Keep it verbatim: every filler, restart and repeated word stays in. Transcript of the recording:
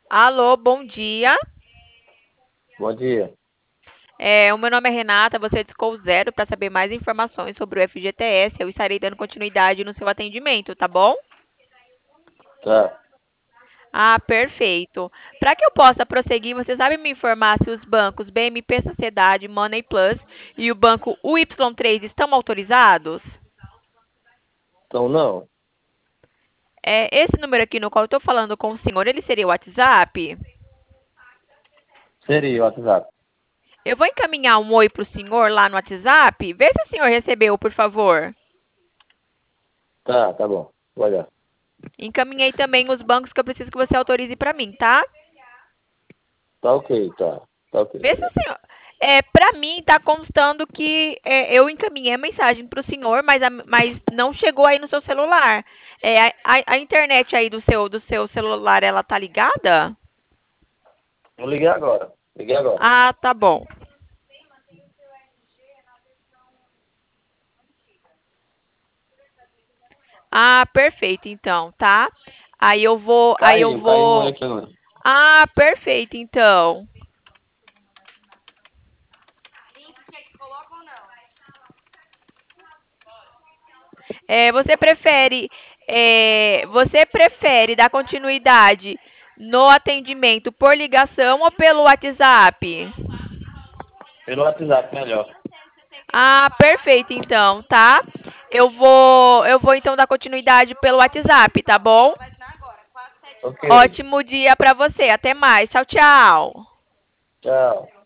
Alô, bom dia. Bom dia. É, o meu nome é Renata, você discou zero para saber mais informações sobre o F G T S. Eu estarei dando continuidade no seu atendimento, tá bom? Tá. Ah, perfeito. Para que eu possa prosseguir, você sabe me informar se os bancos B M P Sociedade, Money Plus e o banco U Y três estão autorizados? Então, não. É, esse número aqui no qual eu estou falando com o senhor, ele seria o WhatsApp? Seria o WhatsApp. Eu vou encaminhar um oi para o senhor lá no WhatsApp. Vê se o senhor recebeu, por favor. Tá, tá bom. Vou olhar. Encaminhei também os bancos que eu preciso que você autorize para mim, tá? Tá ok, tá. Tá ok. Vê se o senhor. É, para mim, tá constando que é, eu encaminhei a mensagem para o senhor, mas, a- mas não chegou aí no seu celular. É, a, a- a internet aí do seu, do seu celular, ela tá ligada? Eu liguei agora. Liguei agora. Ah, tá bom. Ah, perfeito, então, tá? Aí eu vou, aí eu Caiu, caiu um oi vou. aqui agora. Ah, perfeito, então. É, você prefere, é, você prefere dar continuidade no atendimento por ligação ou pelo WhatsApp? Pelo WhatsApp, melhor. Ah, perfeito, então, tá? Eu vou, eu vou então dar continuidade pelo WhatsApp, tá bom? Ok. Ótimo dia pra você. Até mais. Tchau, tchau. Tchau.